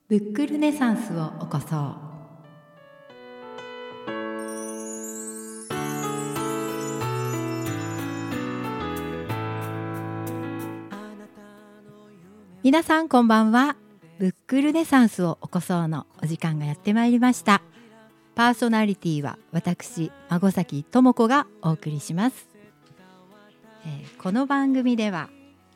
ブックルネサンスを起こそう。皆さんこんばんは。ブックルネサンスを起こそうのお時間がやってまいりました。パーソナリティは私孫崎智子がお送りします。この番組では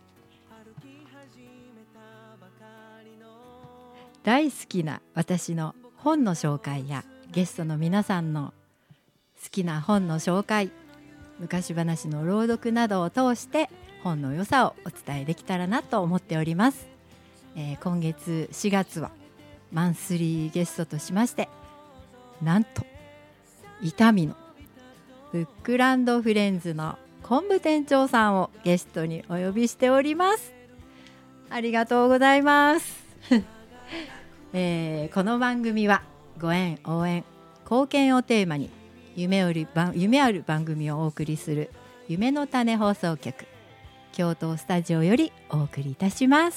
大好きな私の本の紹介やゲストの皆さんの好きな本の紹介、昔話の朗読などを通して本の良さをお伝えできたらなと思っております。今月4月はマンスリーゲストとしまして、なんと伊丹のブックランドフレンズの昆布店長さんをゲストにお呼びしております。ありがとうございますこの番組はご縁応援貢献をテーマに夢ある番組をお送りする夢の種放送局京都スタジオよりお送りいたします。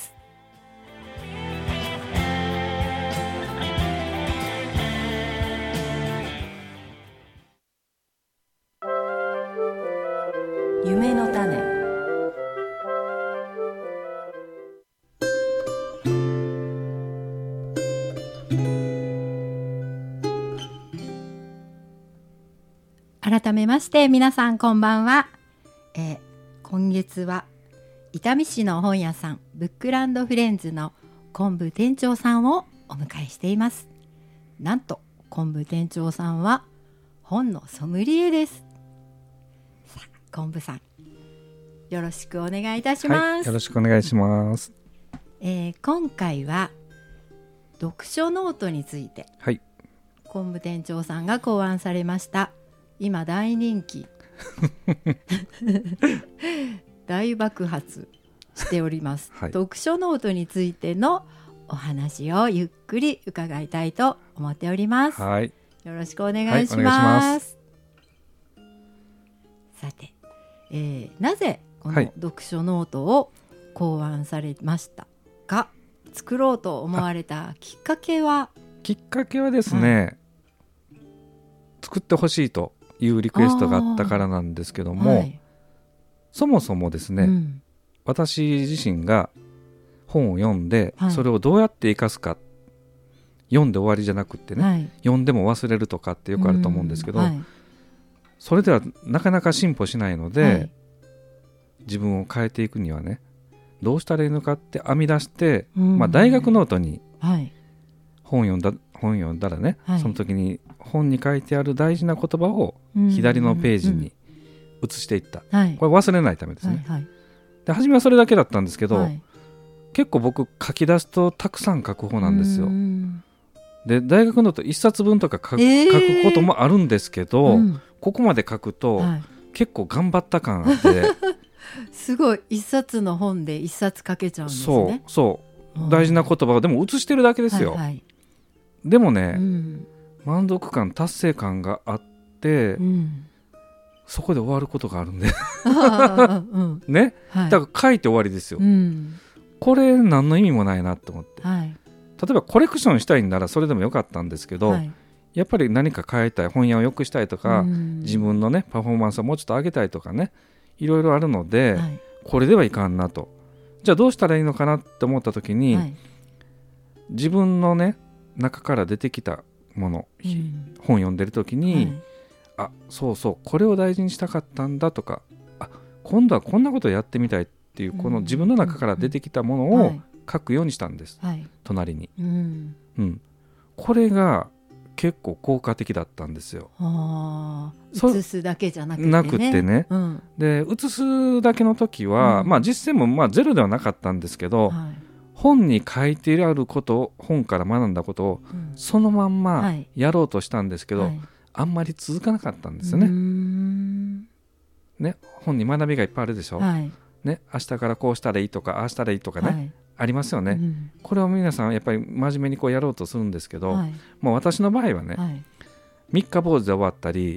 夢の種。改めまして皆さんこんばんは。今月は伊丹市の本屋さんブックランドフレンズの昆布店長さんをお迎えしています。なんと昆布店長さんは本のソムリエです。さあ昆布さんよろしくお願いいたします。 はい、よろしくお願いします。 今回は読書ノートについて、 はい、 昆布店長さんが考案されました今大人気大爆発しております、はい、読書ノートについてのお話をゆっくり伺いたいと思っております、 はい、 よろしくお願いします、さて、なぜこの読書ノートを考案されましたか、はい、作ろうと思われたきっかけはですね、はい、作ってほしいというリクエストがあったからなんですけども、はい、そもそもですね、私自身が本を読んで、はい、それをどうやって生かすか、読んで終わりじゃなくってね、はい、読んでも忘れるとかってよくあると思うんですけど、はい、それではなかなか進歩しないので、はい、自分を変えていくにはねどうしたらいいのかって編み出して、大学ノートに本読んだらね、はい、その時に本に書いてある大事な言葉を左のページに移していった、これ忘れないためですね、はいはい、で初めはそれだけだったんですけど、はい、結構僕書き出すとたくさん書く方なんですよ。で大学ノート1冊分とか書くこともあるんですけど、ここまで書くと、はい、結構頑張った感あってすごい1冊の本で1冊書けちゃうんですね。 そう大事な言葉をでも写してるだけですよ、はいはい、でもね、満足感達成感があって、そこで終わることがあるんでね、はい、だから書いて終わりですよ、これ何の意味もないなと思って、はい、例えばコレクションしたいんならそれでもよかったんですけど、はい、やっぱり何か変えたい、本屋を良くしたいとか、自分のねパフォーマンスをもうちょっと上げたいとかね、いろいろあるので、はい、これではいかんなと、じゃあどうしたらいいのかなって思った時に、はい、自分のね中から出てきたもの、本読んでる時に、はい、そうこれを大事にしたかったんだとか、今度はこんなことをやってみたいっていう、この自分の中から出てきたものを書くようにしたんです、はい、隣に、これが結構効果的だったんですよ。 写すだけじゃなくてね、 で写すだけの時は、実践もゼロではなかったんですけど、本に書いてあることを、本から学んだことをそのまんまやろうとしたんですけど、あんまり続かなかったんですよね。本に学びがいっぱいあるでしょ、ね、明日からこうしたらいいとかああしたらいいとかね、ありますよね、これを皆さんやっぱり真面目にこうやろうとするんですけど、もう私の場合はね、三日坊主で終わったり、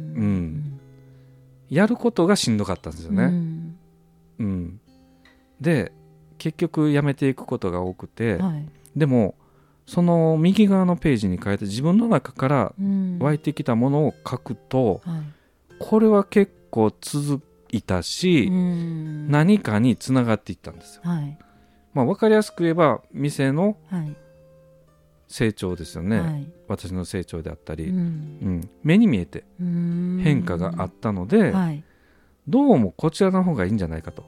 やることがしんどかったんですよね、で結局やめていくことが多くて、でもその右側のページに書いて自分の中から湧いてきたものを書くと、これは結構続いたし、何かにつながっていったんですよ。分かりやすく言えば店の成長ですよね、私の成長であったり、目に見えて変化があったので、どうもこちらの方がいいんじゃないかと、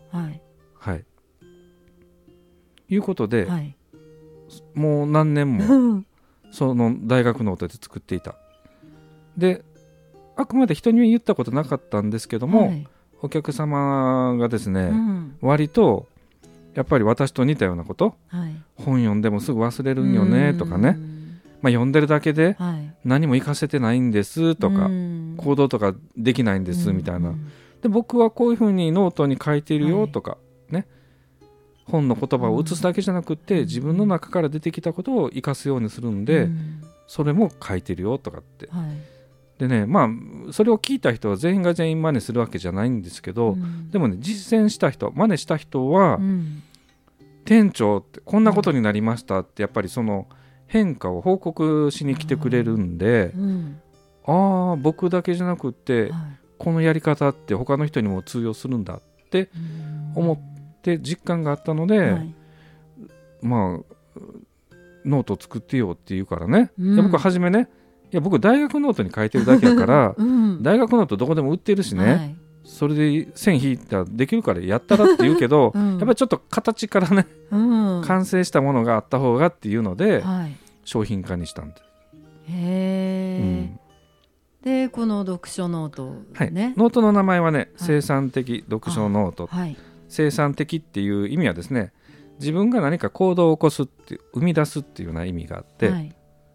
いうことで、もう何年もその大学ノートで作っていた。で、あくまで人には言ったことなかったんですけども、お客様がですね、割とやっぱり私と似たようなこと、本読んでもすぐ忘れるんよねとかね、読んでるだけで何も活かせてないんですとか、行動とかできないんですみたいな、で僕はこういうふうにノートに書いているよとか、ね、本の言葉を写すだけじゃなくて自分の中から出てきたことを活かすようにするんで、それも書いてるよとかって、でね、それを聞いた人は全員が全員真似するわけじゃないんですけど、でもね、実践した人、真似した人は、店長ってこんなことになりましたってやっぱりその変化を報告しに来てくれるんで、ああ僕だけじゃなくって、このやり方って他の人にも通用するんだって思って実感があったので、ノートを作ってよって言うからね、僕は初めね、いや僕大学ノートに書いてるだけやから、大学ノートどこでも売ってるしね、それで線引いたらできるからやったらって言うけど、やっぱりちょっと形からね、完成したものがあった方がっていうので、商品化にしたんです。 でこの読書ノートね、 ノートの名前はね、生産的読書ノート、生産的っていう意味はですね、自分が何か行動を起こすって生み出すっていうような意味があって、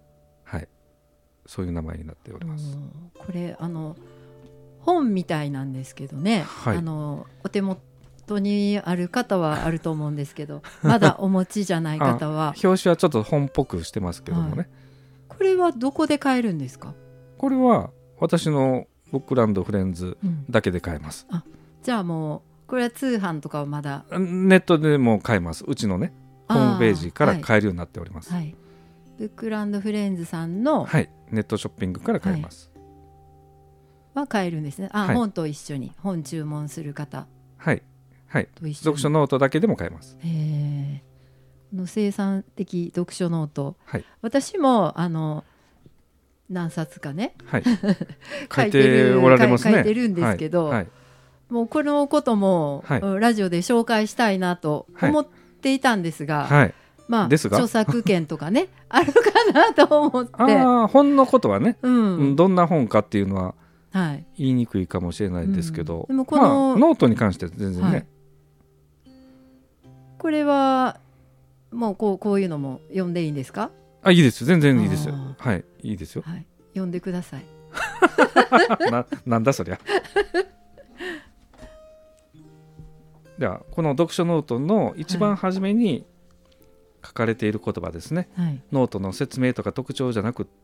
そういう名前になっております。 これ本みたいなんですけどね、お手元にある方はあると思うんですけどまだお持ちじゃない方は表紙はちょっと本っぽくしてますけどもね、 これはどこで買えるんですか？ これは私のブックランドフレンズだけで買えます。 じゃあもうこれは通販とかはまだネットでも買えます。うちのねホームページから買えるようになっております。 ブックランドフレンズさんの、 ネットショッピングから買えます。 は買えるんですね。本と一緒に本注文する方と一緒に読書ノートだけでも買えます。 この生産的読書ノート、私も何冊かね、 書いておられますね。 書いてるんですけど、もうこのことも、ラジオで紹介したいなと思っていたんですが、著作権とかねあるかなと思って本のことはね、どんな本かっていうのは言いにくいかもしれないですけど、 でもこの、 ノートに関しては全然ね、 これはもうこういうのも読んでいいんですか？ いいです、全然いいですよ。いいですよ。 読んでください。 なんだそりゃ。ではこの読書ノートの一番初めに書かれている言葉ですね、ノートの説明とか特徴じゃなくって、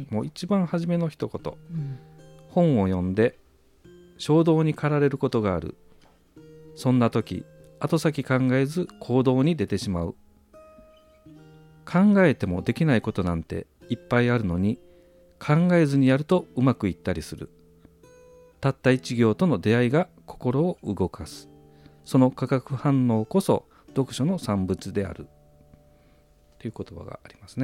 もう一番初めの一言、本を読んで衝動に駆られることがある。そんな時後先考えず行動に出てしまう。考えてもできないことなんていっぱいあるのに、考えずにやるとうまくいったりする。たった一行との出会いが心を動かす。その化学反応こそ読書の産物であるという言葉がありますね。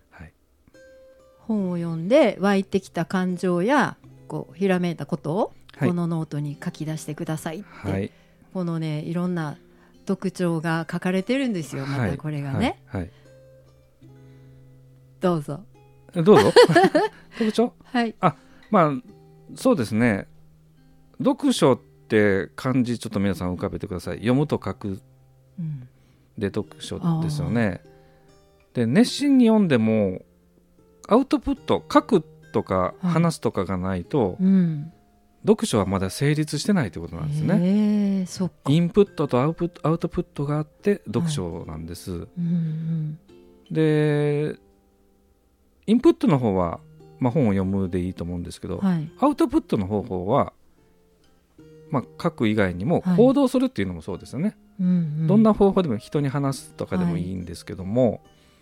本を読んで湧いてきた感情やひらめいたことをこのノートに書き出してくださいって、このねいろんな特徴が書かれてるんですよ。またこれがね、どうぞ特徴そうですね、読書って漢字ちょっと皆さん浮かべてください。読むと書くで読書ですよね。で熱心に読んでもアウトプット、書くとか話すとかがないと、読書はまだ成立してないということなんですね。インプットとアウトプットがあって読書なんです。でインプットの方は、本を読むでいいと思うんですけど、アウトプットの方法は、書く以外にも行動するっていうのもそうですよね。どんな方法でも人に話すとかでもいいんですけども、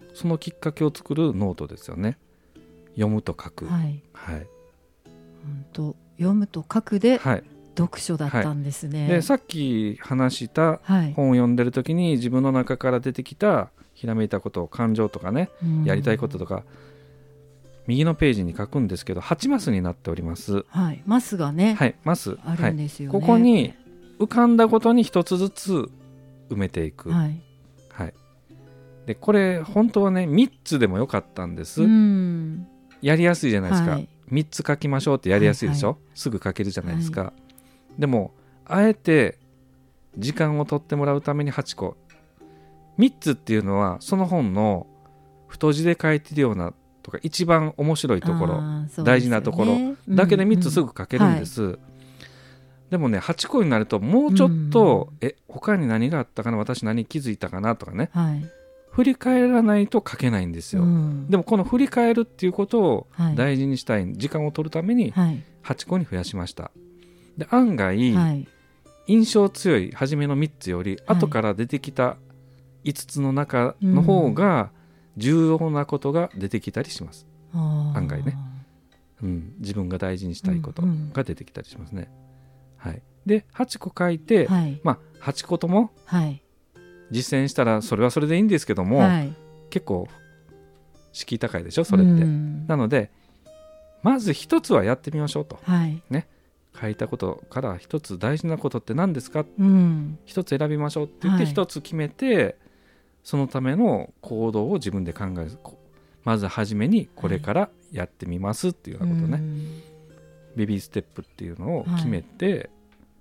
そのきっかけを作るノートですよね。読むと書く、 はいはい、 読むと書くで、 はい、 読書だったんですね。 でさっき話したはい本を読んでる時に自分の中から出てきたひらめいたことを感情とかね、やりたいこととか右のページに書くんですけど8マスになっております。 はい、マスがね、 はい、マスあるんですよね。 ここに浮かんだことに一つずつ埋めていく、 はいはい、でこれ本当はね3つでもよかったんです。やりやすいじゃないですか、はい、3つ書きましょうってやりやすいでしょ、はいはい、すぐ書けるじゃないですか、はい、でもあえて時間を取ってもらうために8個、3つっていうのはその本の太字で書いてるようなとか一番面白いところ、ね、大事なところだけで3つすぐ書けるんです、はい、でもね8個になるともうちょっと、他に何があったかな、私何気づいたかなとかね、はい、振り返らないと書けないんですよ、でもこの振り返るっていうことを大事にしたい、時間を取るために8個に増やしました。で案外、はい、印象強い初めの3つより後から出てきた5つの中の方が重要なことが出てきたりします、案外ね、自分が大事にしたいことが出てきたりしますね、はい、で8個書いて、はい、8個とも実践したらそれはそれでいいんですけども、はい、結構敷居高いでしょそれって、なのでまず一つはやってみましょうと、はいね、書いたことから一つ大事なことって何ですか、一つ選びましょうって言って一つ決めて、はい、そのための行動を自分で考える。まず初めにこれからやってみますっていうようなことね、ベビーステップっていうのを決めて、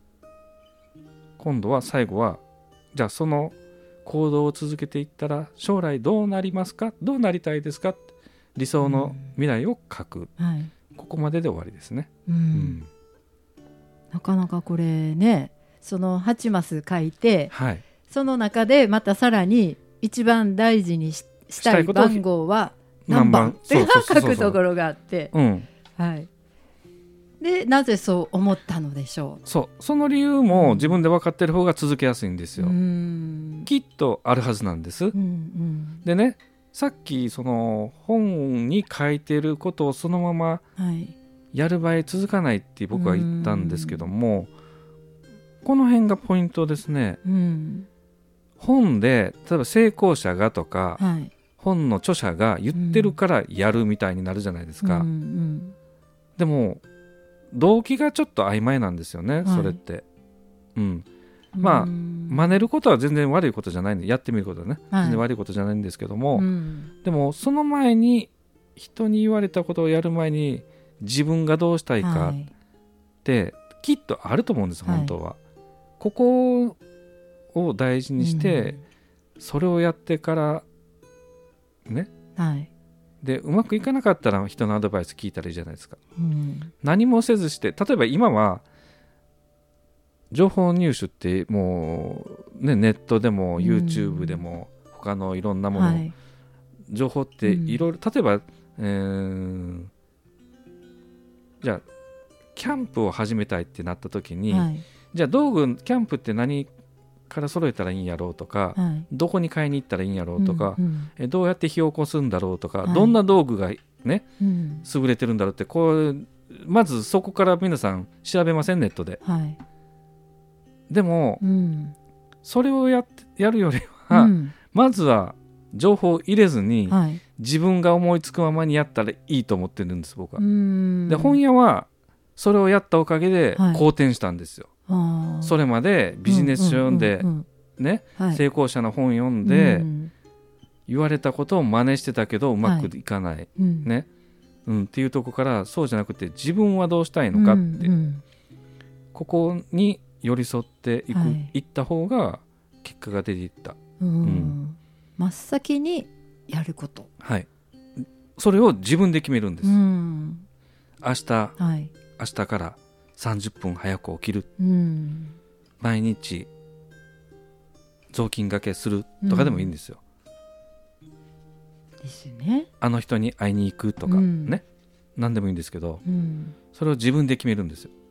今度は最後はじゃあその行動を続けていったら将来どうなりますか、どうなりたいですか、理想の未来を書く、ここまでで終わりですね、 なかなかこれね、その8マス書いて、はい、その中でまたさらに一番大事にしたい番号は何番って書くところがあって、はい、でなぜそう思ったのでしょう。 その理由も自分で分かってる方が続けやすいんですよ。きっとあるはずなんです、でね、さっきその本に書いてることをそのままやる場合続かないって僕は言ったんですけども、この辺がポイントですね、本で例えば成功者がとか、はい、本の著者が言ってるからやるみたいになるじゃないですか、でも動機がちょっと曖昧なんですよね、それって、まあ真似ることは全然悪いことじゃないんで、やってみることはね、全然悪いことじゃないんですけども、でもその前に人に言われたことをやる前に自分がどうしたいかってきっとあると思うんです、本当は。ここを大事にして、それをやってからね、でうまくいかなかったら人のアドバイス聞いたらいいじゃないですか、何もせずして、例えば今は情報入手ってもう、ね、ネットでも YouTube でも他のいろんなもの、情報っていろいろ、例えば、じゃあキャンプを始めたいってなった時に、じゃあ道具キャンプって何から揃えたらいいんやろうとか、どこに買いに行ったらいいんやろうとか、どうやって火を起こすんだろうとか、どんな道具がね、優れてるんだろうって、こうまずそこから皆さん調べません、ネットで、でも、それをやるよりは、まずは情報を入れずに、自分が思いつくままにやったらいいと思ってるんです、僕は。で本屋はそれをやったおかげで好転したんですよ、それまでビジネス書読んで、成功者の本読んで、言われたことを真似してたけどうまくいかない、っていうところから、そうじゃなくて自分はどうしたいのかって、ここに寄り添っていった方が結果が出ていった、 真っ先にやること、 それを自分で決めるんです、明日から30分早く起きる、毎日雑巾がけするとかでもいいんですよ、 ですね、 あの人に会いに行くとか、ね、何でもいいんですけど、それを自分で決めるんですよ。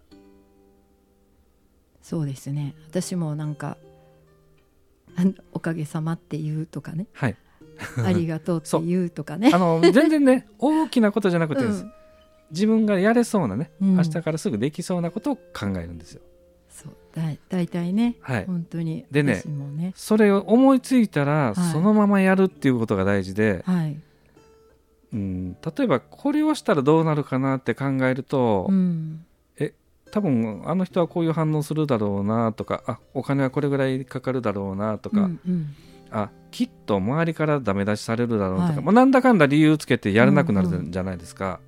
そうですね、私もなんかおかげさまって言うとかね、 ありがとうって言うとかね全然ね大きなことじゃなくてです、自分がやれそうなね、明日からすぐできそうなことを考えるんですよ。 そうだいたいね、本当にでね、 私もねそれを思いついたら、そのままやるっていうことが大事で、例えばこれをしたらどうなるかなって考えると、多分あの人はこういう反応するだろうなとか、お金はこれぐらいかかるだろうなとか、きっと周りからダメ出しされるだろうとか、なんだかんだ理由つけてやらなくなるじゃないですか。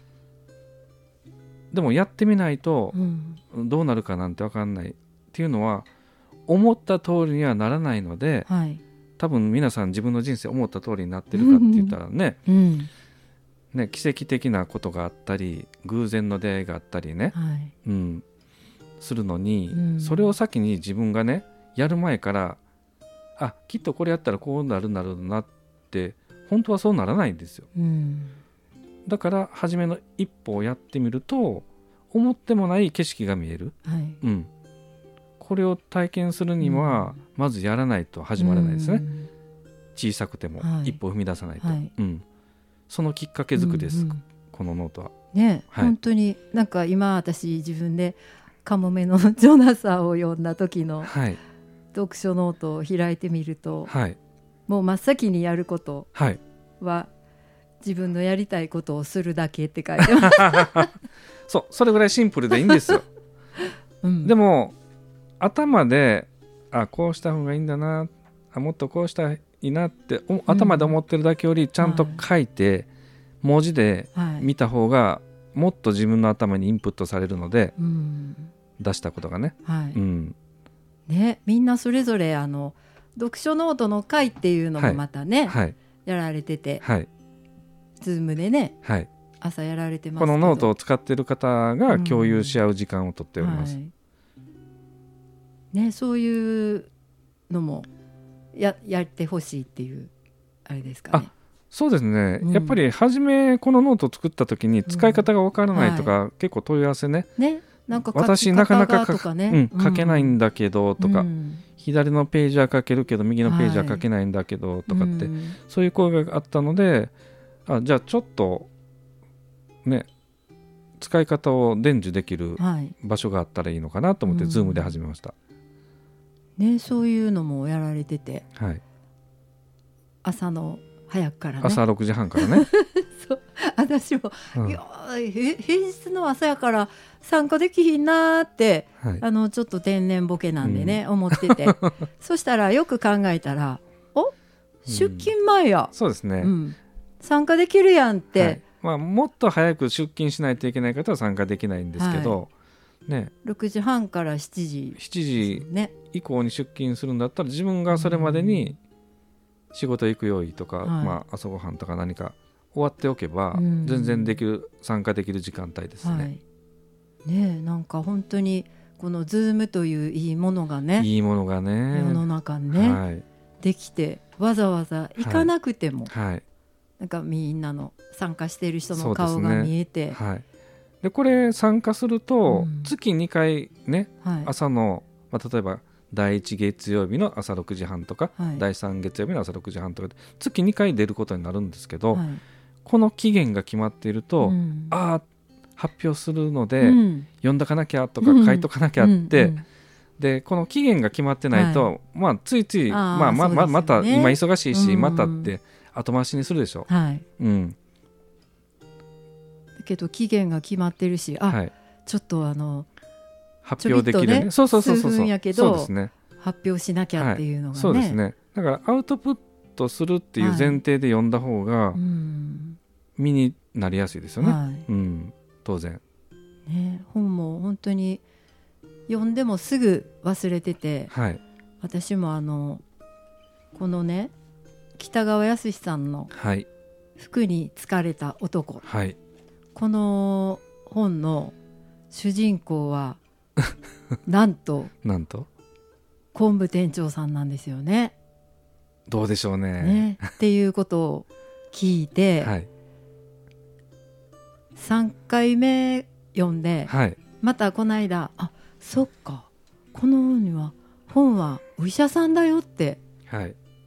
でもやってみないとどうなるかなんて分かんないっていうのは、思った通りにはならないので、多分皆さん自分の人生思った通りになってるかって言ったらね、奇跡的なことがあったり偶然の出会いがあったりね、するのに、それを先に自分がねやる前から、きっとこれやったらこうなるんだろうなって本当はそうならないんですよ。だから初めの一歩をやってみると思ってもない景色が見える、これを体験するには、まずやらないと始まらないですね。小さくても一歩踏み出さないと、そのきっかけ作りです、このノートはね。 本当になんか今私自分でカモメのジョナサを読んだ時の読書ノートを開いてみると、もう真っ先にやることは、自分のやりたいことをするだけって書いてますそれぐらいシンプルでいいんですよ、でも頭でこうした方がいいんだな、もっとこうしたらいいなって頭で思ってるだけより、ちゃんと書いて、文字で見た方がもっと自分の頭にインプットされるので、出したことがね、 みんなそれぞれ読書ノートの会っていうのもまたね、やられてて、ズームでね、朝やられてますけど、 このノートを使っている方が共有し合う時間をとっております、 そういうのもやってほしいっていうあれですかね。 そうですね、やっぱり初めこのノートを作った時に使い方がわからないとか、結構問い合わせね、 なんか私なかなか書けないんだけどとか、左のページは書けるけど右のページは書けないんだけどとかって、そういう声があったので、じゃあちょっとね使い方を伝授できる場所があったらいいのかなと思って、Zoom で始めました、 そういうのもやられてて、朝の早くからね、 朝6時半からねそう、私も、いや平日の朝やから参加できひんなって、ちょっと天然ボケなんでね、思っててそしたらよく考えたら、出勤前や、 そうですね、 参加できるやんって、 もっと早く出勤しないといけない方は参加できないんですけど、 6時半から7時、 以降に出勤するんだったら、自分がそれまでに仕事行く用意とか、朝ごはんとか何か終わっておけば、全然参加できる時間帯ですね。 なんか本当にこの Zoom といういいものがね、世の中にね、できて、わざわざ行かなくても、なんかみんなの参加している人の顔が見えて、 でこれ参加すると、月2回ね、朝の、例えば第1月曜日の朝6時半とか、第3月曜日の朝6時半とかで月2回出ることになるんですけど、この期限が決まっていると、発表するので、読んだかなきゃとか書いとかなきゃって、でこの期限が決まってないと、ついついまた今忙しいし、またって後回しにするでしょ。だけど期限が決まってるし、ちょっと発表できるね、数分やけど発表しなきゃっていうのがね、 そうですね。だからアウトプットするっていう前提で読んだ方が身になりやすいですよね、当然本も本当に読んでもすぐ忘れてて、私もこのね、北川康さんの服に疲れた男、この本の主人公はなんと昆布店長さんなんですよね。 どうでしょう ねっていうことを聞いて、3回目読んで、またこの間、そっか、この本はお医者さんだよって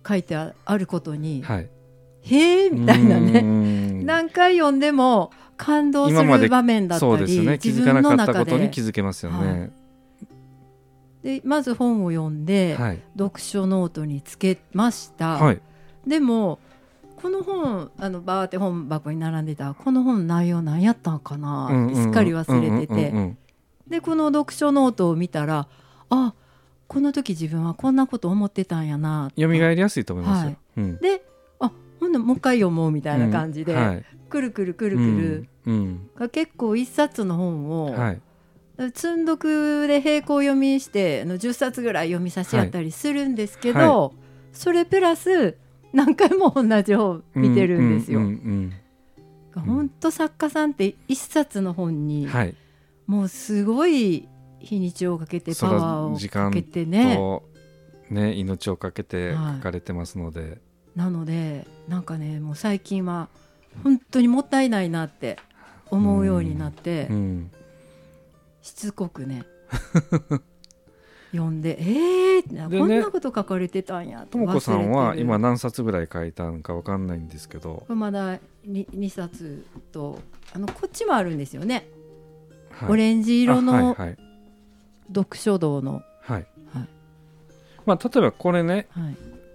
書いてあることに、 はい、 へえみたいなね、何回読んでも感動する場面だったり、 そうですね、気づかなかったことに気づけますよね。はい、 でまず本を読んで、はい、読書ノートにつけました。はい、でもこの本バーって本箱に並んでたこの本の内容何やったんかなってすっかり忘れてて、でこの読書ノートを見たら、あ、この時自分はこんなこと思ってたんやな、 蘇りやすいと思いますよ。はい、 で、あ、ほんでもう一回読もうみたいな感じで、はい、くるくるくるくる、結構一冊の本を、はい、積読で並行読みして10冊ぐらい読みさせやったりするんですけど、はいはい、それプラス何回も同じ本見てるんですよ。本当作家さんって一冊の本に、はい、もうすごい日にちをかけてパワーをかけて ね、 命をかけて書かれてますので、はい、 なのでなんかね、もう最近は本当にもったいないなって思うようになって、しつこくね読んで、こんなこと書かれてたんやと。 ともこさんは今何冊ぐらい書いたのか分かんないんですけど、 まだ 2冊とこっちもあるんですよね、はい、オレンジ色の読書道の、はいはい、 まあ、例えばこれね、はい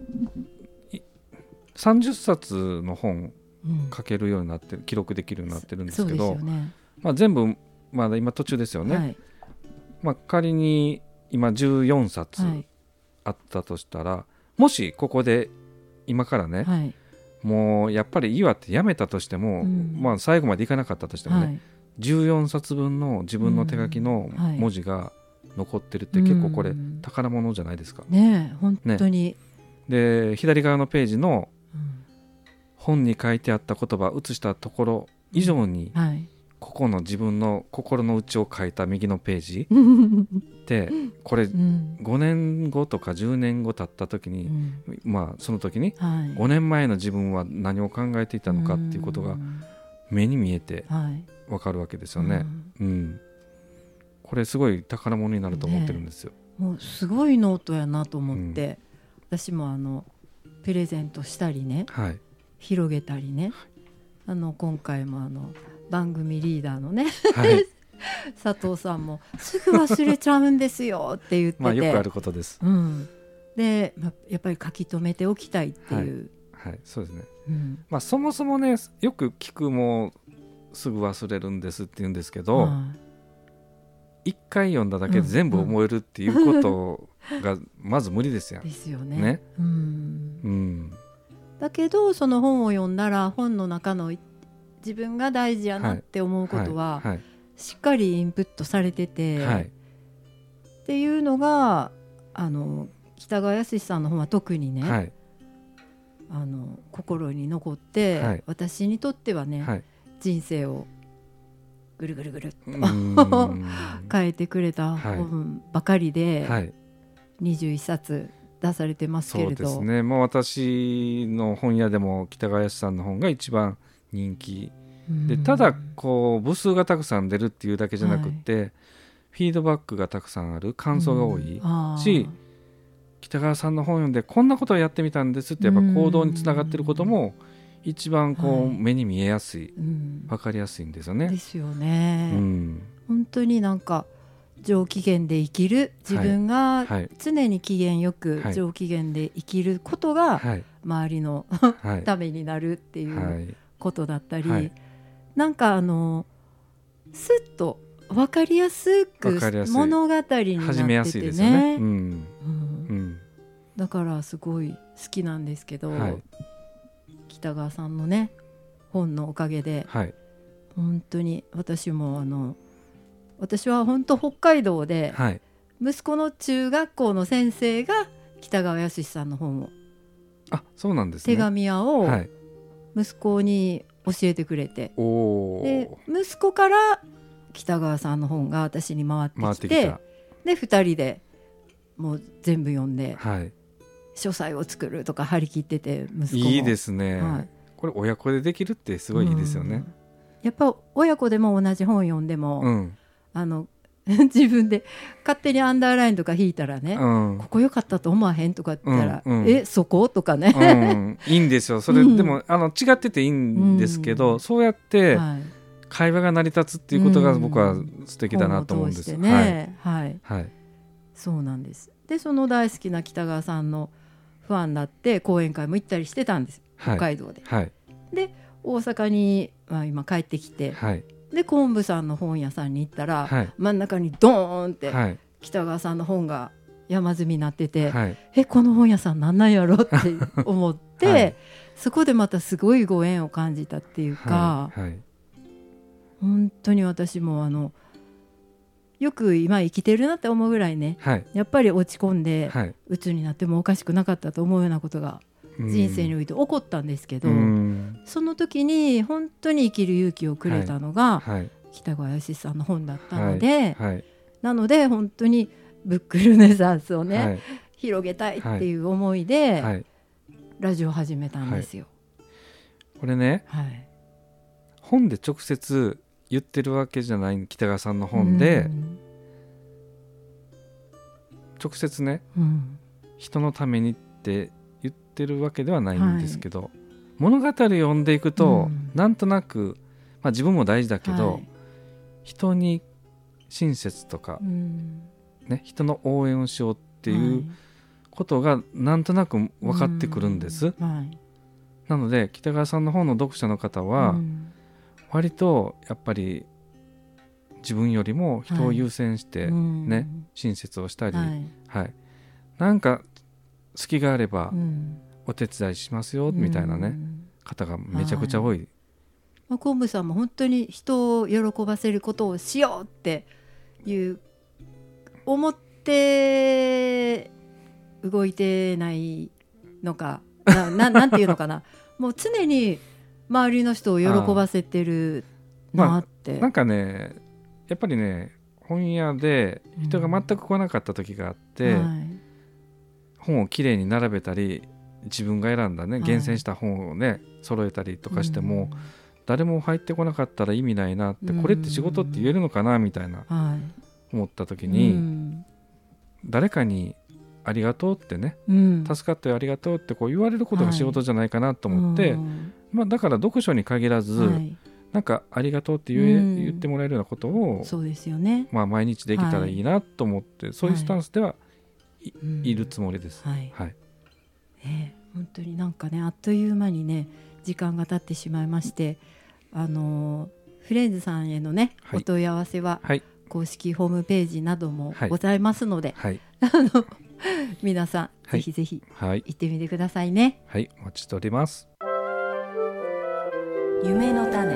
、30冊の本書けるようになってる、記録できるようになってるんですけど、そうですよね、まあ、全部まだ今途中ですよね、はい、まあ、仮に今14冊あったとしたら、はい、もしここで今からね、はい、もうやっぱり岩ってやめたとしても、まあ、最後までいかなかったとしてもね、はい、14冊分の自分の手書きの文字が残ってるって結構これ宝物じゃないですか、 ね、本当に、 ね、で左側のページの本に書いてあった言葉を写したところ以上に、はい、ここの自分の心の内を書いた右のページってこれ5年後とか10年後経った時に、まあその時に5年前の自分は何を考えていたのかっていうことが目に見えて分かるわけですよね、これすごい宝物になると思ってるんですよ、 ね、もうすごいノートやなと思って、私もプレゼントしたりね、はい、広げたりね、今回も番組リーダーのね、はい、佐藤さんもすぐ忘れちゃうんですよって言ってて、 まあよくあることです、 で、やっぱり書き留めておきたいっていう、 はい、そうですね、まあ、そもそもねよく聞くもすぐ忘れるんですって言うんですけど、一回読んだだけで全部覚えるっていうことがまず無理ですやんですよね、だけどその本を読んだら本の中の自分が大事やなって思うことはしっかりインプットされてて、っていうのが北川康さんの本は特にね、心に残って、私にとってはね、人生をぐるぐるぐるっと変えてくれた本ばかりで、21冊出されてますけれど、 そうですね、もう私の本屋でも北川康さんの本が一番人気で、ただこう部数がたくさん出るっていうだけじゃなくて、フィードバックがたくさんある、感想が多いし、北川さんの本読んでこんなことをやってみたんですってやっぱ行動につながってることも一番こう目に見えやすい、分かりやすいんですよね。 ですよね、本当になんか上機嫌で生きる、自分が常に機嫌よく上機嫌で生きることが周りのためになるっていうことだったり、なんかスッと分かりやすく物語になっててね、 始めやすいですよね、 だからすごい好きなんですけど、北川さんのね本のおかげで、本当に私も私は本当北海道で、息子の中学校の先生が北川康さんの本を、 そうなんですね、 手紙屋を息子に教えてくれて、で息子から北川さんの本が私に回ってきて、で2人でもう全部読んで、書斎を作るとか張り切ってて、息子もいいですね、これ親子でできるってすごいいいですよね、 やっぱ親子でも同じ本読んでも、 自分で勝手にアンダーラインとか引いたらね、 うん、 ここ良かったと思わへんとかって言ったら、 うんうん、 そことかね、 うん、いいんですよそれ、うん、でも違ってていいんですけど、そうやって会話が成り立つっていうことが僕は素敵だなと思うんです、 ね、はい、 はい、 そうなんです。でその大好きな北川さんのファンになって講演会も行ったりしてたんです、北海道で、 はい、 で大阪に、今帰ってきて、 はい、 で昆布さんの本屋さんに行ったら、 はい、 真ん中にドーンって、 はい、 北川さんの本が山積みになってて、 はい、 この本屋さんなんなんやろって思って、はい、そこでまたすごいご縁を感じたっていうか、 はいはい、 本当に私もよく今生きてるなって思うぐらいね、はい、やっぱり落ち込んで、はい、鬱になってもおかしくなかったと思うようなことが人生において起こったんですけど、その時に本当に生きる勇気をくれたのが、はいはい、北川義さんの本だったので、はいはい、なので本当にブックルネサンスをね、はい、広げたいっていう思いで、はい、ラジオを始めたんですよ、はい、 これね、はい、本で直接言ってるわけじゃない北川さんの本で、直接ね、人のためにって言ってるわけではないんですけど、はい、物語を読んでいくと、なんとなく、自分も大事だけど、はい、人に親切とか、ね、人の応援をしようっていうことがなんとなく分かってくるんです、はい、なので北川さんの本の読者の方は、割とやっぱり自分よりも人を優先してね、親切をしたり、はい、なんか隙があればお手伝いしますよみたいなね、方がめちゃくちゃ多い。 昆布さんも本当に人を喜ばせることをしようっていう思って動いてないのかなんていうのかなもう常に周りの人を喜ばせてるなって、 なんかねやっぱりね本屋で人が全く来なかった時があって、本をきれいに並べたり自分が選んだね厳選した本をね揃えたりとかしても、誰も入ってこなかったら意味ないなって、これって仕事って言えるのかなみたいな、思った時に、誰かにありがとうってね、助かってありがとうってこう言われることが仕事じゃないかなと思って、だから読書に限らず、なんかありがとうって言ってもらえるようなことを、 そうですよね、 毎日できたらいいなと思って、そういうスタンスでいるつもりです。 本当になんかねあっという間にね時間が経ってしまいまして、フレンズさんへのね、お問い合わせは、公式ホームページなどもございますので、皆さん、ぜひぜひ行ってみてくださいね。 はい、お待ちしております。 夢の種。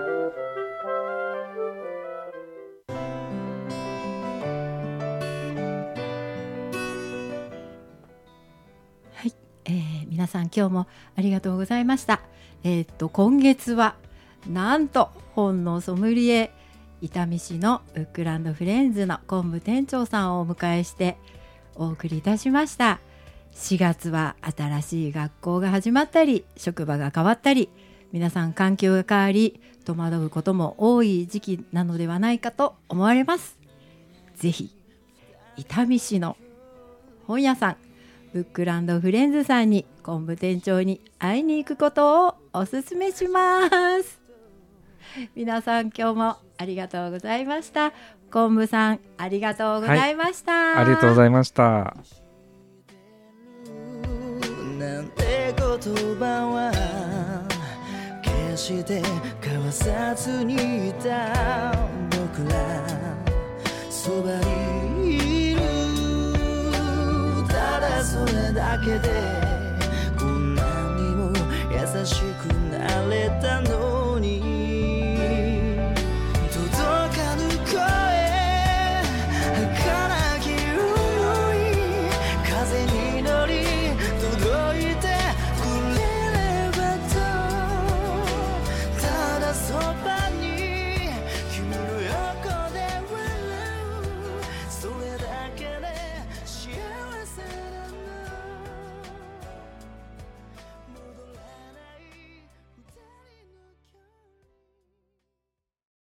はい、皆さん今日もありがとうございました。今月はなんと本のソムリエ伊丹市のブックランドフレンズの昆布店長さんをお迎えしてお送りいたしました。4月は新しい学校が始まったり職場が変わったり、皆さん環境が変わり戸惑うことも多い時期なのではないかと思われます。ぜひ伊丹市の本屋さんブックランドフレンズさんに昆布店長に会いに行くことをおすすめします。皆さん今日もありがとうございました。昆布さんありがとうございました、 ありがとうございました。 なんて言葉は決して交わさずにいた僕らそばにいる、ただそれだけでこんなにも優しくなれたの